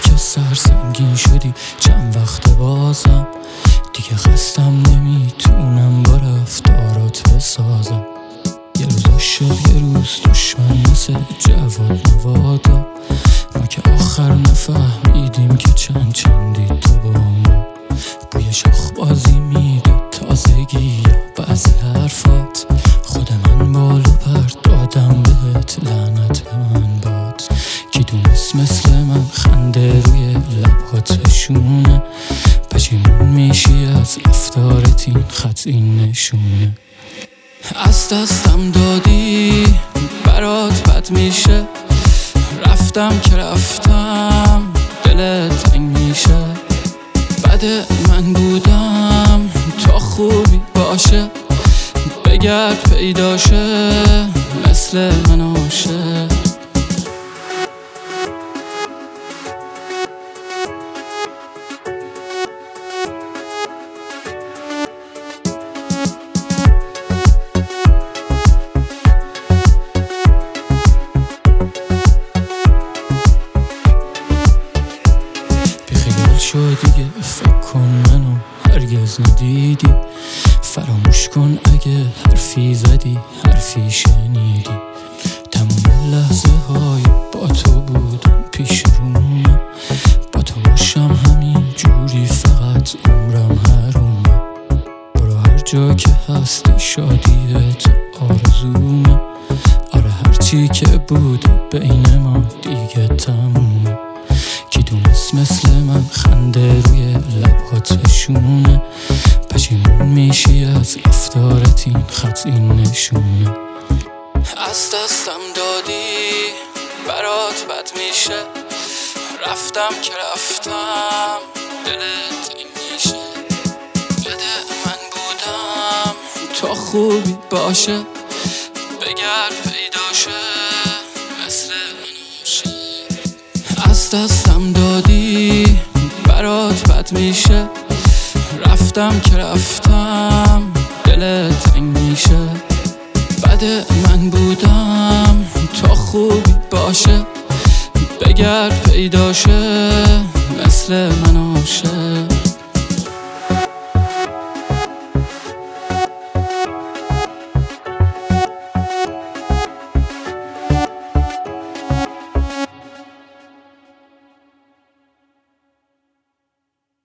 که سرسنگین شدی چند وقت بازم دیگه خستم نمیتونم با رفتارات بسازم. یه روز عاشق یه روز دشمن مثل جواد نوادا، ما که آخر نفهمیدیم که چندی تو با ما. بوی شاخ بازی میده تازگی یا بعضی حرفات، خود من بالو پر دادم بهت لعنت به من باد. کی دونست مثل من خنده روی لبهات بشونه، پشیمون میشی از رفتارت این خط این نشونه. از دستم دادی برات بد میشه، رفتم که رفتم دلت تنگ میشه. بده من بودم تا خوبی باشه، بگرد پیداشه مثل من عاشق. دیگه فکر کن منو هرگز ندیدی، فراموش کن اگه حرفی زدی حرفی شنیدی. تمام لحظه های با تو بودم پیش رومه، با تو باشم همین جوری فقط عمرم حرومه. برو هر جا که هستی شادیت آرزومه، آره هرچی که بوده بین ما دیگه تمومه. کی دونست مثل من خنده روی لبهات بشونه، پشیمون میشی از رفتارت این خط این نشونه. از دستم دادی برات بد میشه، رفتم که رفتم دلت این میشه. بده من بودم تا خوبی باشه، بگرد پیداشه مثل من عاشق. از دستم دادی برات بد میشه، رفتم که رفتم دلت تنگ میشه. بده من بودم تا خوبی باشه، بگرد پیداشه مثل من عاشق.